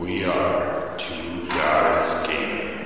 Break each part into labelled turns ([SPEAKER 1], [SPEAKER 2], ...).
[SPEAKER 1] We are Two Guys Gaming.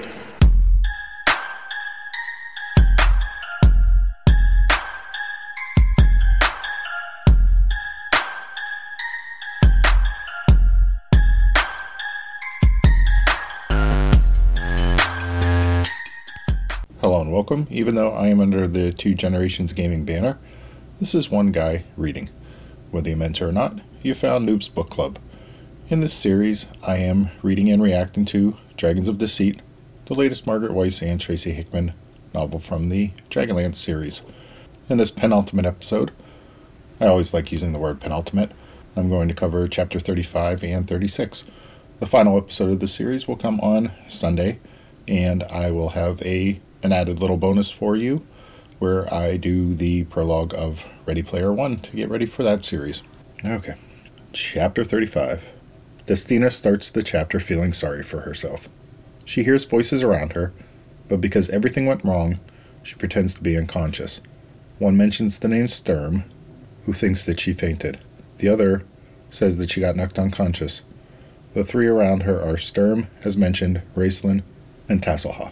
[SPEAKER 2] Hello and welcome. Even though I am under the Two Generations Gaming banner, this is one guy reading. Whether you meant to or not, you found Noob's Book Club. In this series, I am reading and reacting to Dragons of Deceit, the latest Margaret Weis and Tracy Hickman novel from the Dragonlance series. In this penultimate episode, I always like using the word penultimate, I'm going to cover Chapter 35 and 36. The final episode of the series will come on Sunday, and I will have an added little bonus for you where I do the prologue of Ready Player One to get ready for that series. Okay. Chapter 35. Destina starts the chapter feeling sorry for herself. She hears voices around her, but because everything went wrong, she pretends to be unconscious. One mentions the name Sturm, who thinks that she fainted. The other says that she got knocked unconscious. The three around her are Sturm, as mentioned, Raistlin, and Tasselhoff.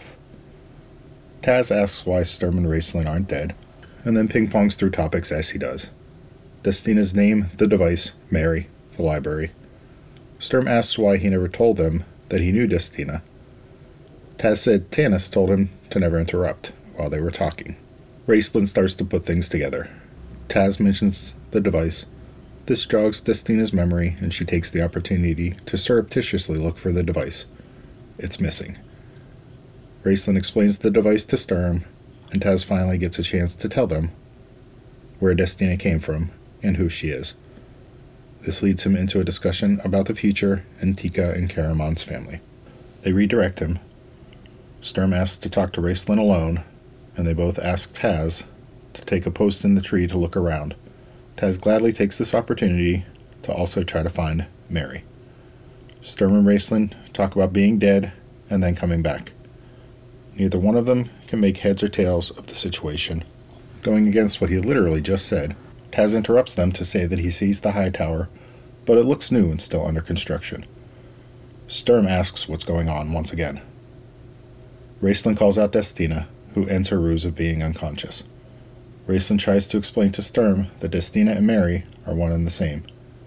[SPEAKER 2] Taz asks why Sturm and Raistlin aren't dead, and then ping-pongs through topics as he does. Destina's name, the device, Mary, the library. Sturm asks why he never told them that he knew Destina. Taz said Tanis told him to never interrupt while they were talking. Raistlin starts to put things together. Taz mentions the device. This jogs Destina's memory, and she takes the opportunity to surreptitiously look for the device. It's missing. Raistlin explains the device to Sturm, and Taz finally gets a chance to tell them where Destina came from and who she is. This leads him into a discussion about the future and Tika and Caramon's family. They redirect him. Sturm asks to talk to Raistlin alone, and they both ask Taz to take a post in the tree to look around. Taz gladly takes this opportunity to also try to find Mary. Sturm and Raistlin talk about being dead and then coming back. Neither one of them can make heads or tails of the situation. Going against what he literally just said, Taz interrupts them to say that he sees the high tower, but it looks new and still under construction. Sturm asks what's going on once again. Raistlin calls out Destina, who ends her ruse of being unconscious. Raistlin tries to explain to Sturm that Destina and Mary are one and the same.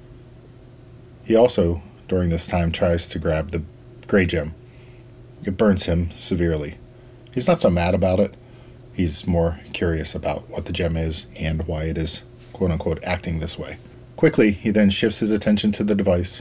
[SPEAKER 2] He also, during this time, tries to grab the Grey Gem. It burns him severely. He's not so mad about it. He's more curious about what the gem is and why it is, quote-unquote, acting this way. Quickly, he then shifts his attention to the device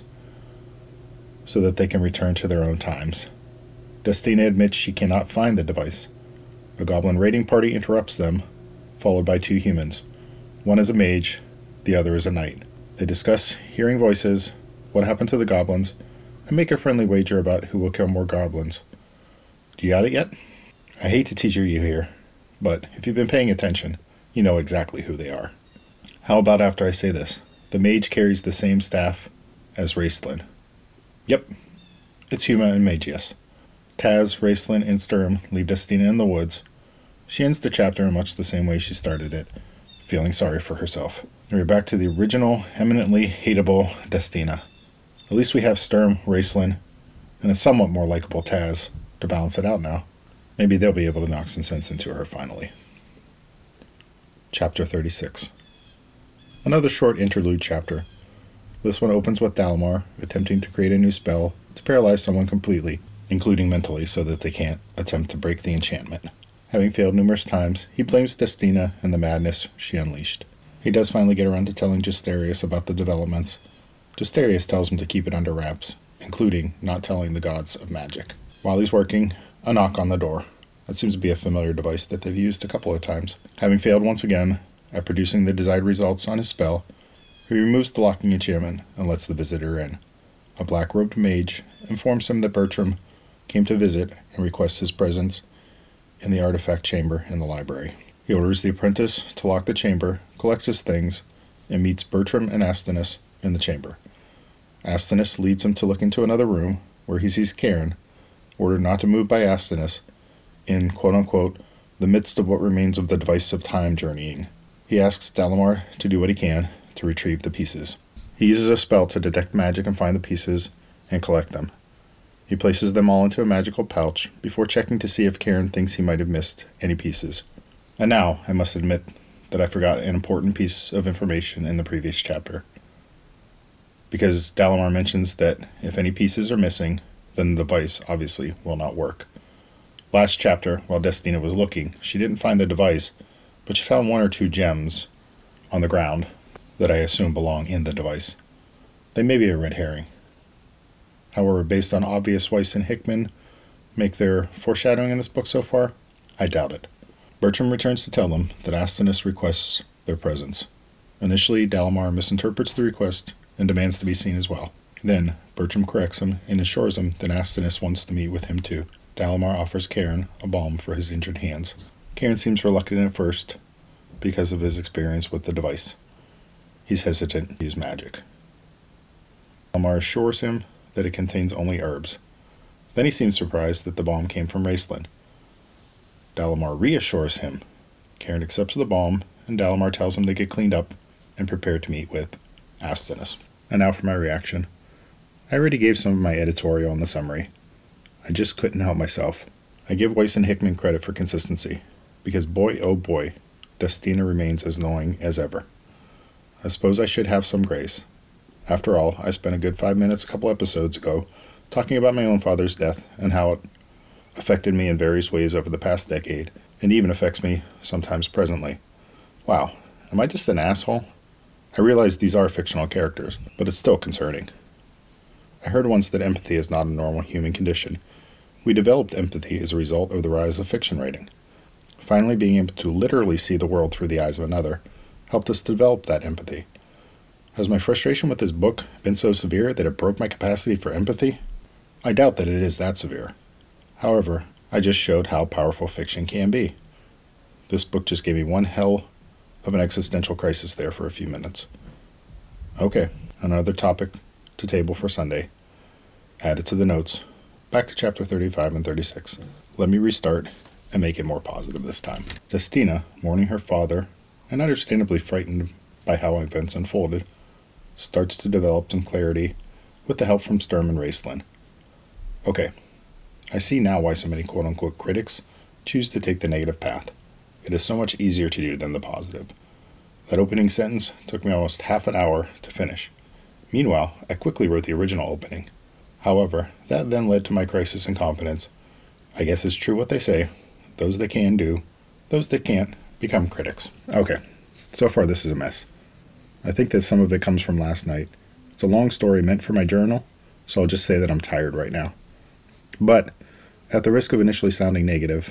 [SPEAKER 2] so that they can return to their own times. Destina admits she cannot find the device. A goblin raiding party interrupts them, followed by two humans. One is a mage, the other is a knight. They discuss hearing voices, what happened to the goblins, and make a friendly wager about who will kill more goblins. Do you got it yet? I hate to teacher you here, but if you've been paying attention, you know exactly who they are. How about after I say this? The mage carries the same staff as Raistlin. Yep, it's Huma and Magius. Taz, Raistlin, and Sturm leave Destina in the woods. She ends the chapter in much the same way she started it, feeling sorry for herself. And we're back to the original, eminently hateable Destina. At least we have Sturm, Raistlin, and a somewhat more likable Taz to balance it out now. Maybe they'll be able to knock some sense into her finally. Chapter 36. Another short interlude chapter. This one opens with Dalamar attempting to create a new spell to paralyze someone completely, including mentally, so that they can't attempt to break the enchantment. Having failed numerous times, he blames Destina and the madness she unleashed. He does finally get around to telling Justarius about the developments. Justarius tells him to keep it under wraps, including not telling the gods of magic. While he's working, a knock on the door. That seems to be a familiar device that they've used a couple of times. Having failed once again at producing the desired results on his spell, he removes the locking enchantment and lets the visitor in. A black-robed mage informs him that Bertram came to visit and requests his presence in the artifact chamber in the library. He orders the apprentice to lock the chamber, collects his things, and meets Bertram and Astinus in the chamber. Astinus leads him to look into another room, where he sees Cairn, ordered not to move by Astinus, in, quote-unquote, the midst of what remains of the device of time journeying. He asks Dalamar to do what he can to retrieve the pieces. He uses a spell to detect magic and find the pieces, and collect them. He places them all into a magical pouch before checking to see if Karen thinks he might have missed any pieces. And now, I must admit that I forgot an important piece of information in the previous chapter. Because Dalamar mentions that if any pieces are missing, then the device obviously will not work. Last chapter, while Destina was looking, she didn't find the device, but she found 1 or 2 gems on the ground that I assume belong in the device. They may be a red herring. However, based on obvious Weiss and Hickman make their foreshadowing in this book so far, I doubt it. Bertram returns to tell them that Astinus requests their presence. Initially, Dalamar misinterprets the request and demands to be seen as well. Then, Bertram corrects him and assures him that Astinus wants to meet with him too. Dalamar offers Karen a balm for his injured hands. Karen seems reluctant at first because of his experience with the device. He's hesitant to use magic. Dalamar assures him that it contains only herbs. Then he seems surprised that the balm came from Raistlin. Dalamar reassures him. Karen accepts the balm, and Dalamar tells him to get cleaned up and prepare to meet with Astinus. And now for my reaction. I already gave some of my editorial in the summary. I just couldn't help myself. I give Weiss and Hickman credit for consistency, because boy oh boy, Destina remains as annoying as ever. I suppose I should have some grace. After all, I spent a good 5 minutes a couple episodes ago talking about my own father's death and how it affected me in various ways over the past decade, and even affects me sometimes presently. Wow, am I just an asshole? I realize these are fictional characters, but it's still concerning. I heard once that empathy is not a normal human condition. We developed empathy as a result of the rise of fiction writing. Finally being able to literally see the world through the eyes of another helped us develop that empathy. Has my frustration with this book been so severe that it broke my capacity for empathy? I doubt that it is that severe. However, I just showed how powerful fiction can be. This book just gave me one hell of an existential crisis there for a few minutes. Okay, another topic to table for Sunday. Added to the notes. Back to chapter 35 and 36. Let me restart and make it more positive this time. Destina, mourning her father, and understandably frightened by how events unfolded, starts to develop some clarity with the help from Sturm and Raistlin. Okay, I see now why so many quote-unquote critics choose to take the negative path. It is so much easier to do than the positive. That opening sentence took me almost half an hour to finish. Meanwhile, I quickly wrote the original opening. However, that then led to my crisis in confidence. I guess it's true what they say. Those that can do, those that can't become critics. Okay, so far this is a mess. I think that some of it comes from last night. It's a long story meant for my journal, so I'll just say that I'm tired right now. But, at the risk of initially sounding negative,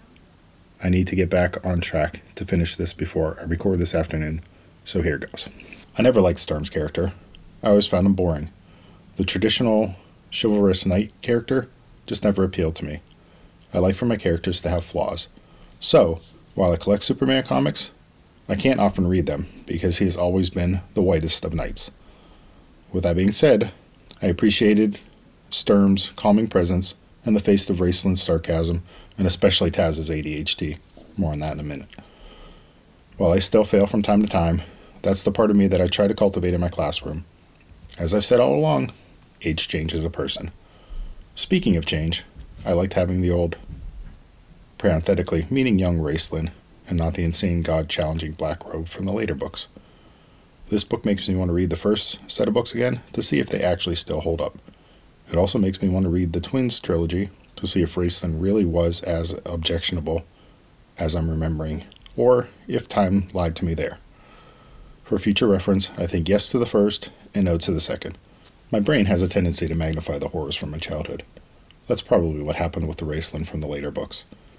[SPEAKER 2] I need to get back on track to finish this before I record this afternoon, so here goes. I never liked Sturm's character. I always found him boring. The traditional chivalrous knight character just never appealed to me. I like for my characters to have flaws. So, while I collect Superman comics, I can't often read them because he has always been the whitest of knights. With that being said, I appreciated Sturm's calming presence in the face of Raistlin's sarcasm, and especially Taz's ADHD. More on that in a minute. While I still fail from time to time, that's the part of me that I try to cultivate in my classroom. As I've said all along, age changes a person. Speaking of change, I liked having the old, parenthetically, meaning young Raistlin, and not the insane God-challenging Black Robe from the later books. This book makes me want to read the first set of books again to see if they actually still hold up. It also makes me want to read the Twins trilogy to see if Raistlin really was as objectionable as I'm remembering, or if time lied to me there. For future reference, I think yes to the first and no to the second. My brain has a tendency to magnify the horrors from my childhood. That's probably what happened with the Raistlin from the later books.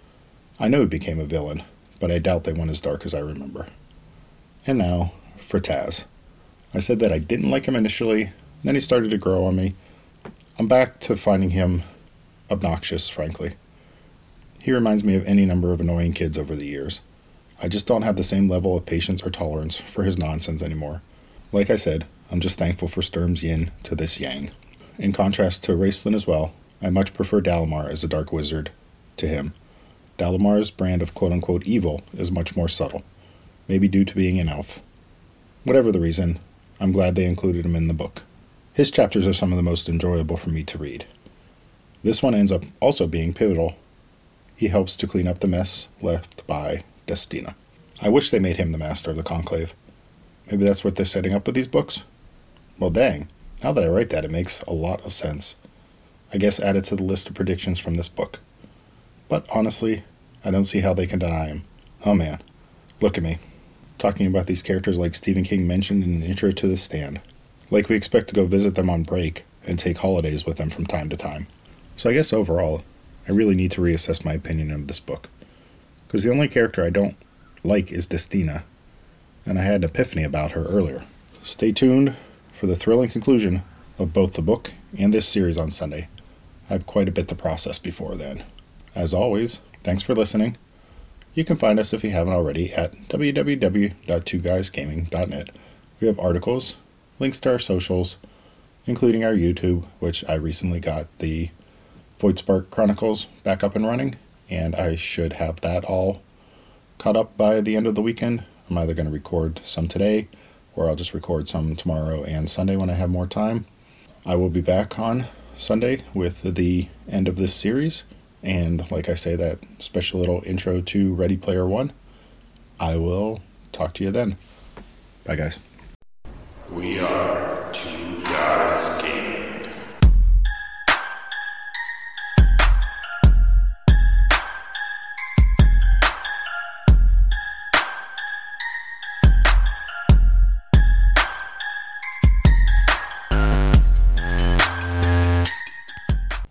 [SPEAKER 2] I know he became a villain, but I doubt they went as dark as I remember. And now, for Taz. I said that I didn't like him initially, then he started to grow on me. I'm back to finding him obnoxious, frankly. He reminds me of any number of annoying kids over the years. I just don't have the same level of patience or tolerance for his nonsense anymore. Like I said, I'm just thankful for Sturm's yin to this yang. In contrast to Raistlin as well, I much prefer Dalamar as a dark wizard to him. Dalamar's brand of quote-unquote evil is much more subtle, maybe due to being an elf. Whatever the reason, I'm glad they included him in the book. His chapters are some of the most enjoyable for me to read. This one ends up also being pivotal. He helps to clean up the mess left by Destina. I wish they made him the master of the Conclave. Maybe that's what they're setting up with these books? Well, dang. Now that I write that, it makes a lot of sense. I guess add it to the list of predictions from this book. But honestly, I don't see how they can deny him. Oh man, look at me, talking about these characters like Stephen King mentioned in the intro to The Stand. Like we expect to go visit them on break and take holidays with them from time to time. So I guess overall, I really need to reassess my opinion of this book. Because the only character I don't like is Destina, and I had an epiphany about her earlier. Stay tuned for the thrilling conclusion of both the book and this series on Sunday. I have quite a bit to process before then. As always, thanks for listening. You can find us, if you haven't already, at www.twoguysgaming.net. We have articles, links to our socials, including our YouTube, which I recently got the Voidspark Chronicles back up and running, and I should have that all caught up by the end of the weekend. I'm either going to record some today, or I'll just record some tomorrow and Sunday when I have more time. I will be back on Sunday with the end of this series, and like I say, that special little intro to Ready Player One. I will talk to you then. Bye, guys.
[SPEAKER 1] We are two guys